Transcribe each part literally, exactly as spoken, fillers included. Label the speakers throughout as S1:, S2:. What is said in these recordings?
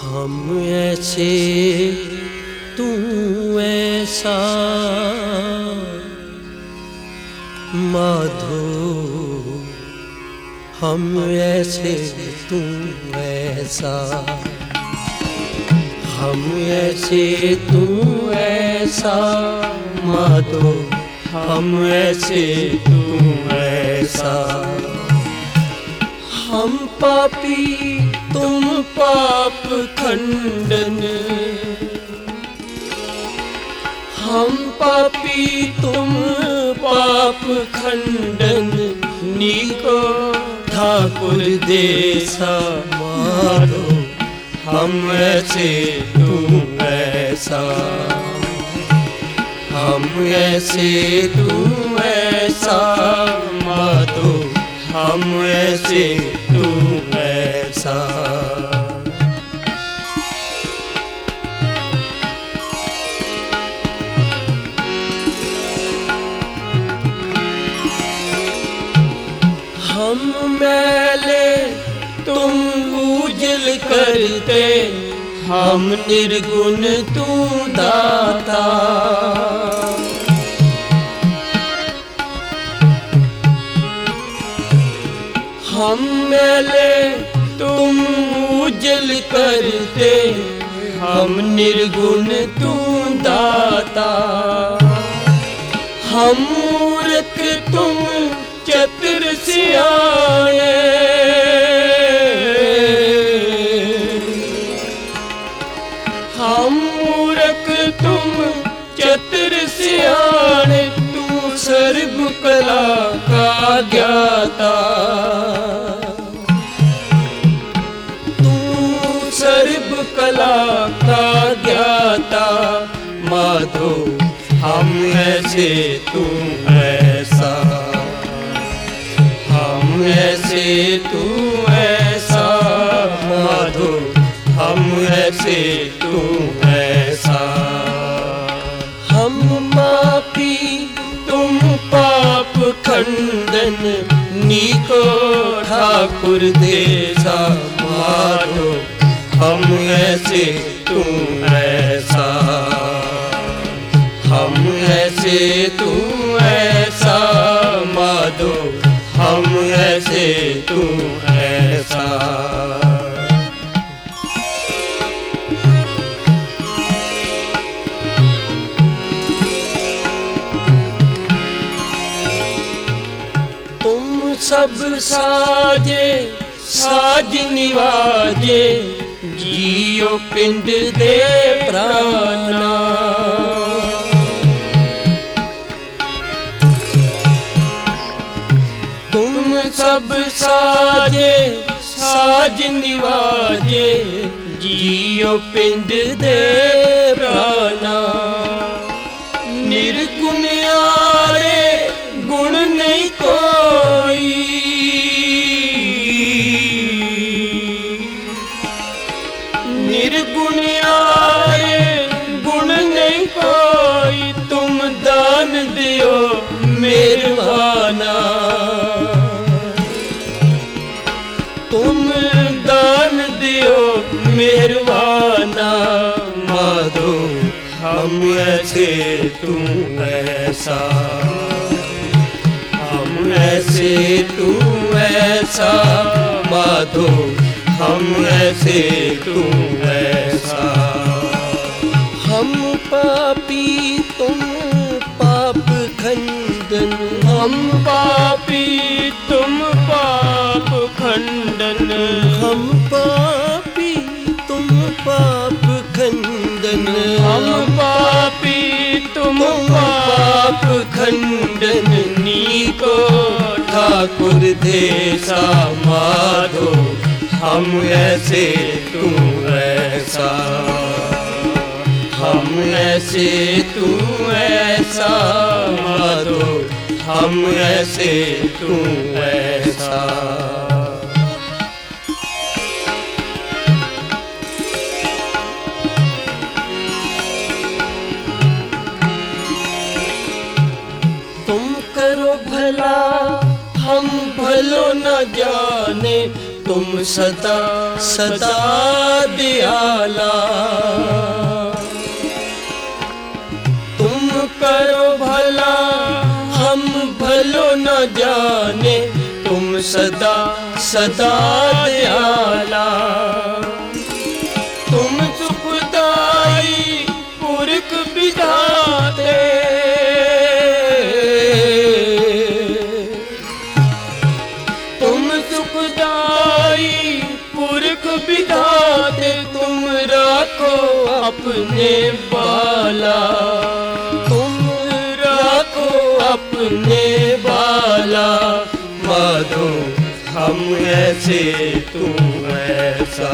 S1: हम ऐसे तू ऐसा माधो, हम ऐसे तू ऐसा, हम ऐसे तू ऐसा माधो, हम ऐसे तू ऐसा। हम पापी तुम पाप खंडन, हम पापी तुम पाप खंडन, नीको ठाकुर देसा माधो, हम ऐसे तू ऐसा, हम ऐसे तू ऐसा माधो, हम ऐसे तू ऐसा। हम मैले तुम उजल करते, हम निर्गुण तू दाता। हम मैले तुम उजल करते, हम निर्गुण तू दाता। हम मूर्ख तुम चतुर सियाने, हम मूर्ख तुम चतुर सियाने, तू सर्व कला का ज्ञाता। तू सर्व कला का ज्ञाता माधो, हम ऐसे तू ऐसा, हम ऐसे तू ऐसा माधो, हम ऐसे तू ऐसा। हम पापी तुम पाप खंडन, नीको ठाकुर देसा माधो, हम ऐसे तू ऐसा, हम ऐसे तू ऐसा माधो, हम ऐसे तू ऐसा। तुम सब साजे साज निवाजे, जियो पिंड दे प्राणा। तुम सब साजे साज निवाजे, जियो पिंड दे प्राणा। निर्गुण आरे गुण नहीं कोई, निर्गुण आरे गुण नहीं कोई, तुम दान दियो मेहरबाना। तुम दान दियो मेहरबाना माधो, हम ऐसे तू ऐसा, हम ऐसे तू ऐसा माधो, हम ऐसे तू ऐसा। हम पापी तुम पाप खंडन, हम पापी तुम पाप खंडन, हम पापी तुम पाप खंडन, हम पापी तुम पाप खंडन, नीको ठाकुर देसा माधो, हम ऐसे तू ऐसा, हम ऐसे तू ऐसा माधो, हम ऐसे तू ऐसा। तुम करो भला हम भलो न जाने, तुम सदा सदा दयाला। तुम करो भला हम भलो न जाने, तुम सदा सदा दयाला। तुम सुखदाई पुरख विधाते, तुम सुखदाई पुरख विधाते, तुम राखो अपने बाला, तुम राखो अपने बाला। माधो हम ऐसे तू ऐसा,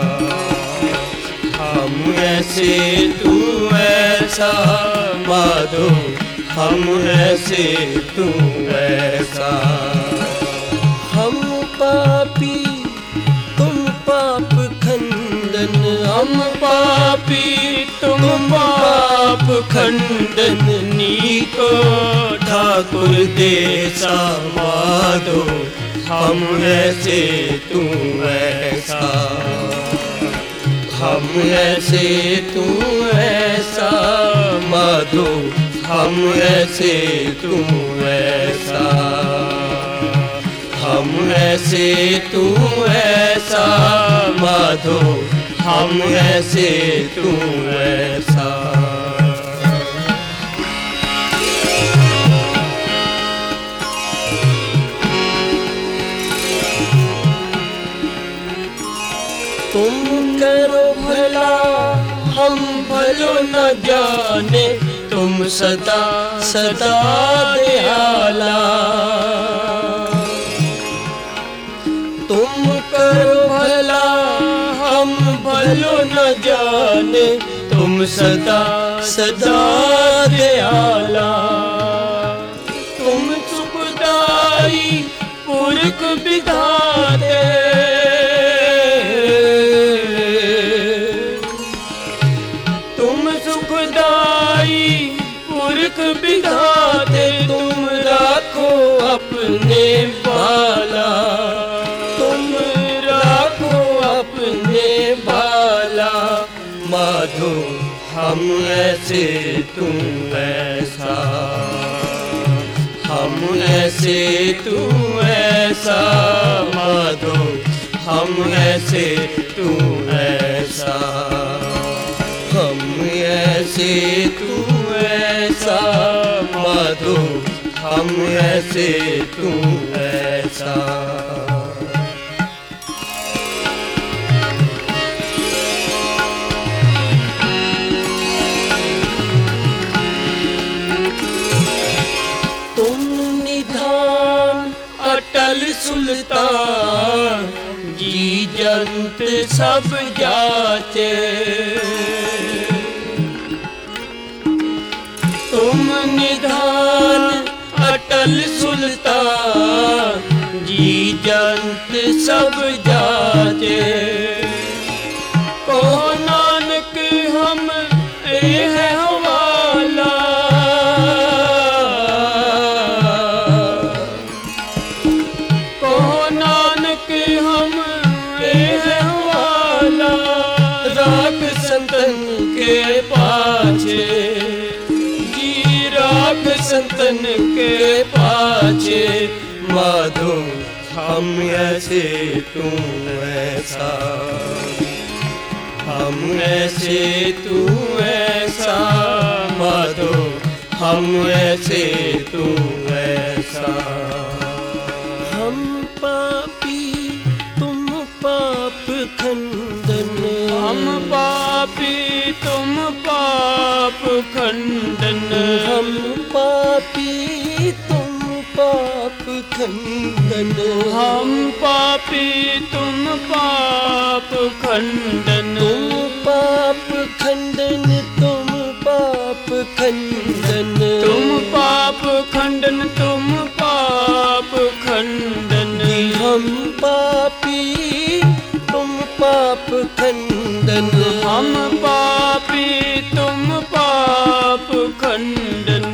S1: हम ऐसे तू ऐसा। माधो हम ऐसे तू ऐसा। हम पापी तुम पाप खंडन, हम पापी तुम पाप खंडन। नीको ठाकुर देसा माधो हम ऐसे तू ऐसा, हम ऐसे तू ऐसा। माधो हम ऐसे तू ऐसा, हम ऐसे तू ऐसा। माधो हम ऐसे तू ऐसा। तुम करो भला हम भलो न जाने, तुम सदा सदा दयाला। तुम करो भला हम भलो न जाने, तुम सदा सदा दयाला। तुम सुखदाई पुरख विधाते, तुम सुखदाई पुरख विधाते, तुम राखो अपने बाला, तुम राखो अपने बाला। माधो हम ऐसे तू ऐसा, हम ऐसे तू ऐसा। माधो हम ऐसे तू ऐसा, हम ऐसे तू ऐसा। माधो हम ऐसे तू ऐसा। तुम निधान अटल सुल्तान, जी जंत सब जाचे। तुम निधान अटल सुल्तान, जी जंत सब जाचे। कहो नानक हम ए है हवाला, कहो नानक हम ए है हवाला। राख संतन के पाछे, संतन के पाछे। माधो हम ऐसे तू ऐसा, हम ऐसे तू ऐसा। माधो हम ऐसे तू ऐसा। हम पापी तुम पाप खंडन, हम पापी तुम पाप खंडन। हम पापी तुम पाप खंडन, हम पापी तुम पाप खंडन। तुम पाप खंडन, तुम पाप खंडन, तुम पाप खंडन, तुम पाप खंडन। हम पापी तुम पाप खंडन, हम पापी तुम पाप खंडन।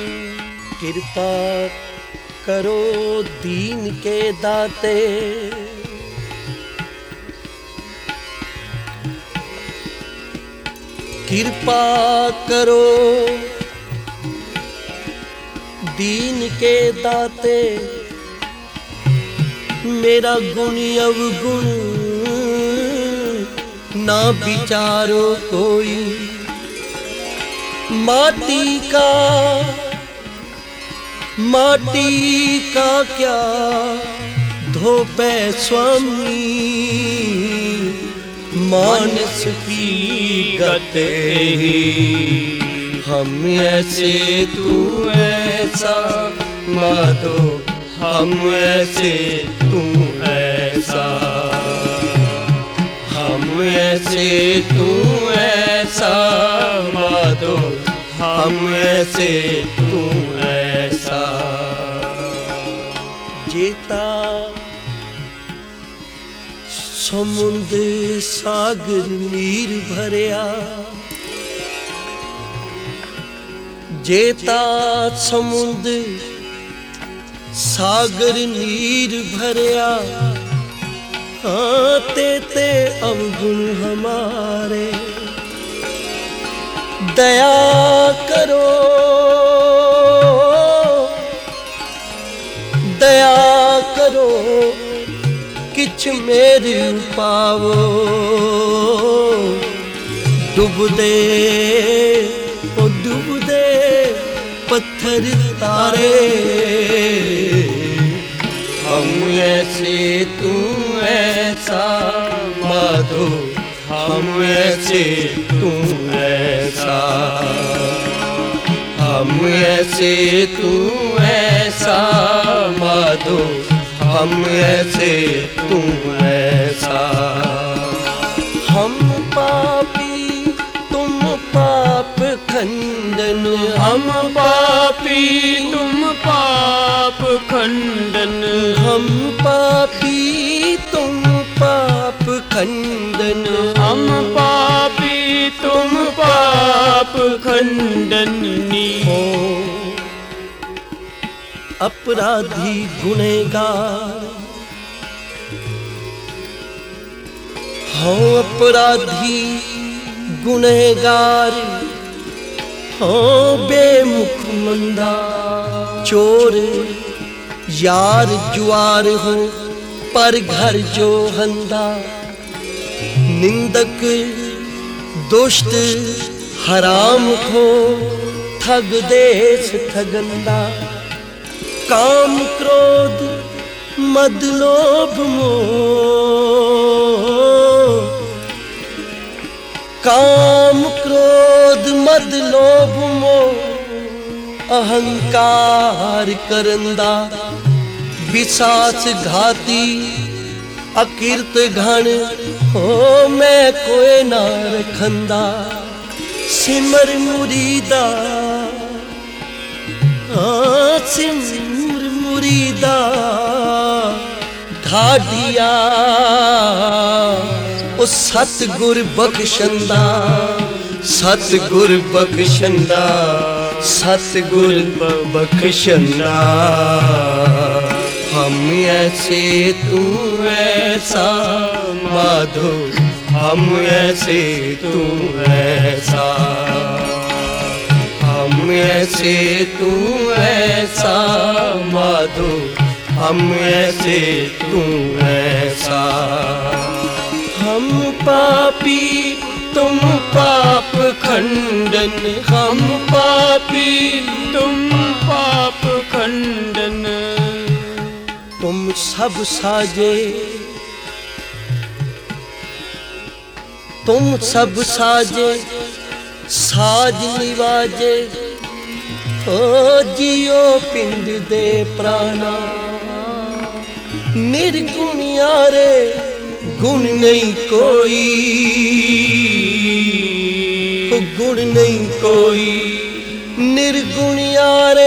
S1: कृपा करो दीन के दाते, कृपा करो दीन के दाते, मेरा गुण अवगुण ना विचारो कोई। माटी का माटी का क्या धोपे स्वामी, मानस की गते ही। हम ऐसे तू ऐसा माधो, हम ऐसे तू ऐसा, हम ऐसे तू ऐसा माधो, हम ऐसे तू ऐसा। जेता समुद्र सागर नीर भरिया, जेता समुद्र सागर नीर भरिया, हाँ तेते अवगुण हमारे। दया करो दया करो किछ मेरे पावो। डूब दे ओ डूब दे पत्थर तारे, हम ऐसे तू ऐसा माधो, हम ऐसे तू ऐसा, हम ऐसे तू ऐसा माधो, हम ऐसे तू ऐसा। हम पापी तुम पाप खंडन,
S2: हम पापी तुम पाप खंडन,
S1: हम पापी तुम पाप खंडन,
S2: हम पापी तुम पाप खंडनी।
S1: हो अपराधी गुनहगार, हो अपराधी गुनहगार, हो बेमुख मंदा चोर, यार जुआर हो पर घर जो हंदा। निंदक दुष्ट हराम हो ठग देश ठगंदा। काम क्रोध मद लोभ मोह, काम क्रोध मद लोभ मोह अहंकार करंदा। विसास घाती अकीर्त घन, हो मैं कोई ना रखंदा। सिमर मुरीदा हाँ सिमर मुरीदा, ढाडिया ओ सतगुर बख्शंदा, सतगुर बख्शंदा, सतगुर बख्शंदा। हम ऐसे तू ऐसा माधो, हम ऐसे तू ऐसा, हम ऐसे तू ऐसा माधो, हम ऐसे तू ऐसा। हम पापी तुम पाप खंडन,
S2: हम पापी तुम पाप खंडन।
S1: तुम सब साजे तुम सब साजे साज निवाजे, ओ जियो पिंड दे प्राणा। निर्गुणियारे गुण नहीं कोई, गुण नहीं कोई। निर्गुणियारे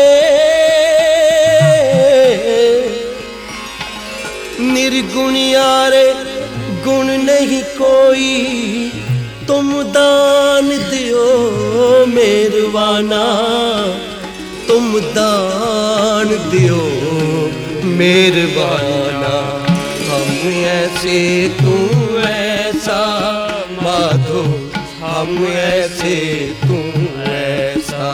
S1: निर्गुणियारे गुण नहीं कोई। तुम दान दियो मेरवाना, तुम दान दियो मेरवाना। हम ऐसे तू ऐसा माधो, हम ऐसे तू ऐसा,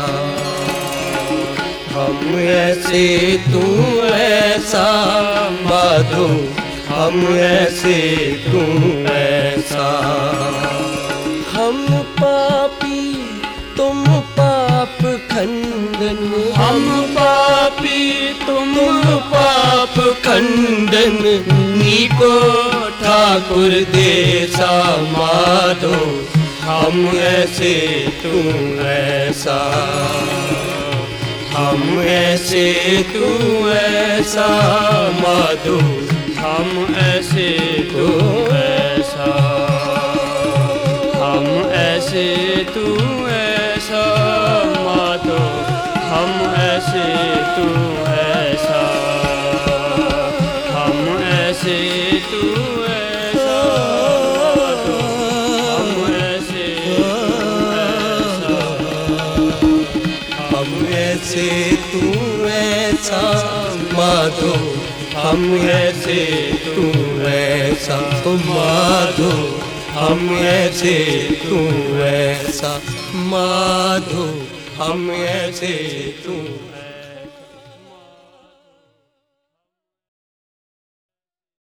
S1: हम ऐसे तू ऐसा माधो, हम ऐसे तू ऐसा। हम पापी तुम पाप खंडन,
S2: हम पापी तुम पाप खंडन,
S1: नीको ठाकुर देसा माधो, हम ऐसे तू ऐसा, हम ऐसे तू ऐसा माधो,
S2: हम ऐसे तू ऐसा, हम ऐसे तू ऐसा माधो, हम ऐसे तू ऐसा, हम ऐसे तू ऐसा माधो, हम ऐसे तू ऐसा, हम ऐसे तू ऐसा माधो, हम ऐसे तू ऐसा माधो, हम ऐसे तू ऐसा माधो, हम ऐसे तू